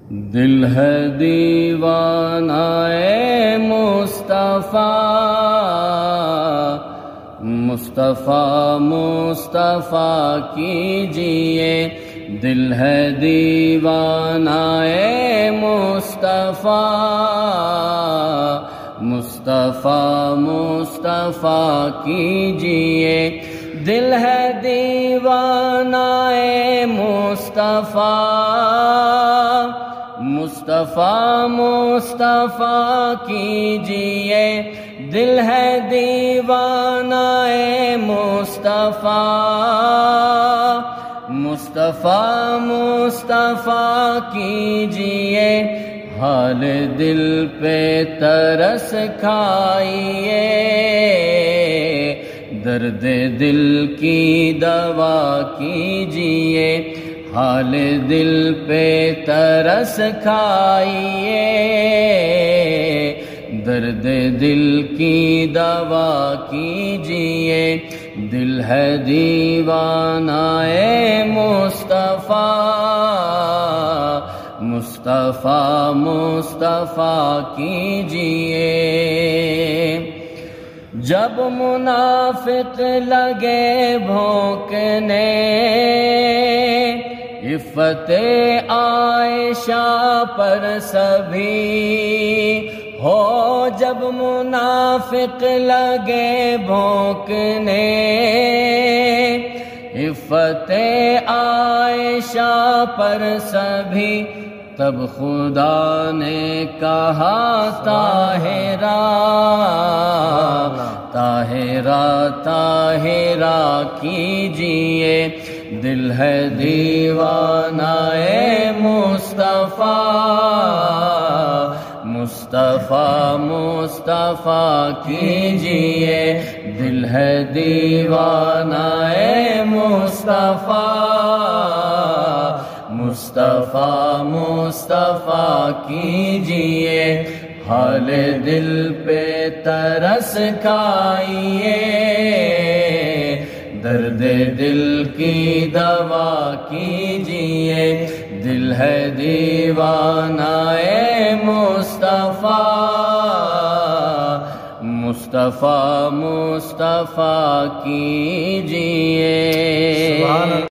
دل ہے دیوانہ اے مصطفیٰ، مصطفیٰ مصطفیٰ کیجئے، دل ہے دیوانہ اے مصطفیٰ، مصطفیٰ مصطفیٰ کیجئے، دل ہے دیوانہ اے مصطفیٰ، مصطفیٰ مصطفیٰ کیجئے، دل ہے دیوانہ اے مصطفیٰ، مصطفیٰ مصطفیٰ کیجئے، حال دل پہ ترس کھائیے، درد دل کی دوا کیجئے، حال دل پہ ترس کھائیے، درد دل کی دوا کیجئے، دل ہے دیوانہ اے مصطفیٰ، مصطفیٰ مصطفیٰ کیجئے، جب منافق لگے بھونکنے عفت عائشہ پر سبھی ہو، جب منافق لگے بھونکنے عفت عائشہ پر سبھی، تب خدا نے کہا طاہرہ طاہرہ طاہرہ کیجئے، دل ہے دیوانہ اے مصطفیٰ، مصطفیٰ مصطفیٰ کیجئے، دل ہے دیوانہ اے مصطفیٰ، مصطفیٰ مصطفیٰ کیجئے، حال دل پہ ترس کھائیے، درد دل کی دوا کیجئے، دل ہے دیوانہ اے مصطفیٰ، مصطفیٰ مصطفیٰ کیجئے۔